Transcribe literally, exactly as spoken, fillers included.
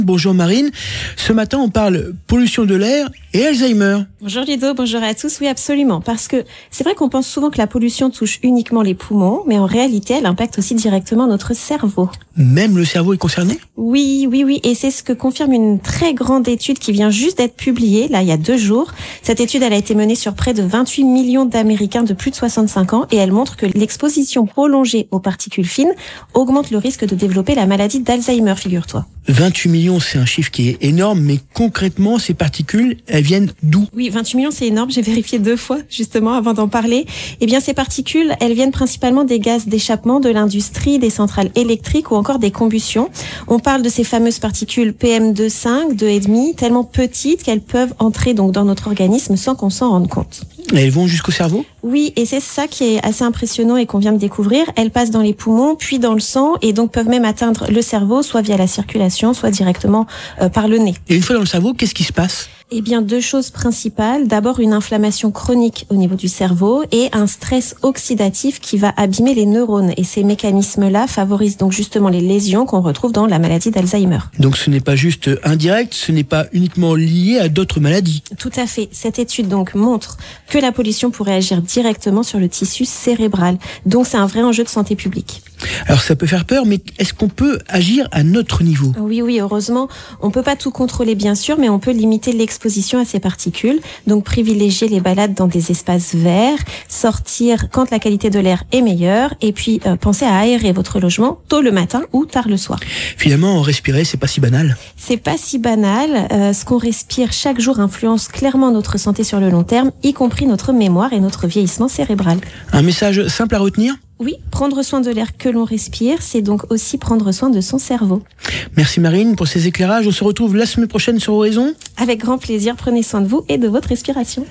Bonjour Marine, ce matin on parle pollution de l'air et Alzheimer. Bonjour Ludo, bonjour à tous, oui absolument, parce que c'est vrai qu'on pense souvent que la pollution touche uniquement les poumons, mais en réalité elle impacte aussi directement notre cerveau. Même le cerveau est concerné ? Oui, oui, oui, et c'est ce que confirme une très grande étude qui vient juste d'être publiée, là il y a deux jours. Cette étude elle a été menée sur près de vingt-huit millions d'Américains de plus de soixante-cinq ans et elle montre que l'exposition prolongée aux particules fines augmente le risque de développer la maladie d'Alzheimer, figure-toi. vingt-huit millions, c'est un chiffre qui est énorme, mais concrètement, ces particules, elles viennent d'où ? Oui, vingt-huit millions, c'est énorme. J'ai vérifié deux fois, justement, avant d'en parler. Eh bien, ces particules, elles viennent principalement des gaz d'échappement de l'industrie, des centrales électriques ou encore des combustions. On parle de ces fameuses particules P M deux virgule cinq, deux virgule cinq, tellement petites qu'elles peuvent entrer donc dans notre organisme sans qu'on s'en rende compte. Et elles vont jusqu'au cerveau ? Oui, et c'est ça qui est assez impressionnant et qu'on vient de découvrir. Elles passent dans les poumons, puis dans le sang, et donc peuvent même atteindre le cerveau, soit via la circulation, soit directement euh, par le nez. Et une fois dans le cerveau, qu'est-ce qui se passe ? Eh bien, deux choses principales. D'abord, une inflammation chronique au niveau du cerveau et un stress oxydatif qui va abîmer les neurones. Et ces mécanismes-là favorisent donc justement les lésions qu'on retrouve dans la maladie d'Alzheimer. Donc ce n'est pas juste indirect, ce n'est pas uniquement lié à d'autres maladies. Tout à fait. Cette étude donc montre que la pollution pourrait agir directement sur le tissu cérébral. Donc c'est un vrai enjeu de santé publique. Alors ça peut faire peur, mais est-ce qu'on peut agir à notre niveau ? Oui, oui, heureusement. On peut pas tout contrôler, bien sûr, mais on peut limiter l'exposition à ces particules. Donc privilégier les balades dans des espaces verts, sortir quand la qualité de l'air est meilleure, et puis euh, pensez à aérer votre logement tôt le matin ou tard le soir. Finalement, respirer, c'est pas si banal. C'est pas si banal. Euh, ce qu'on respire chaque jour influence clairement notre santé sur le long terme, y compris notre mémoire et notre vieillissement cérébral. Un message simple à retenir ? Oui, prendre soin de l'air que l'on respire, c'est donc aussi prendre soin de son cerveau. Merci Marine pour ces éclairages. On se retrouve la semaine prochaine sur Horizon. Avec grand plaisir, prenez soin de vous et de votre respiration.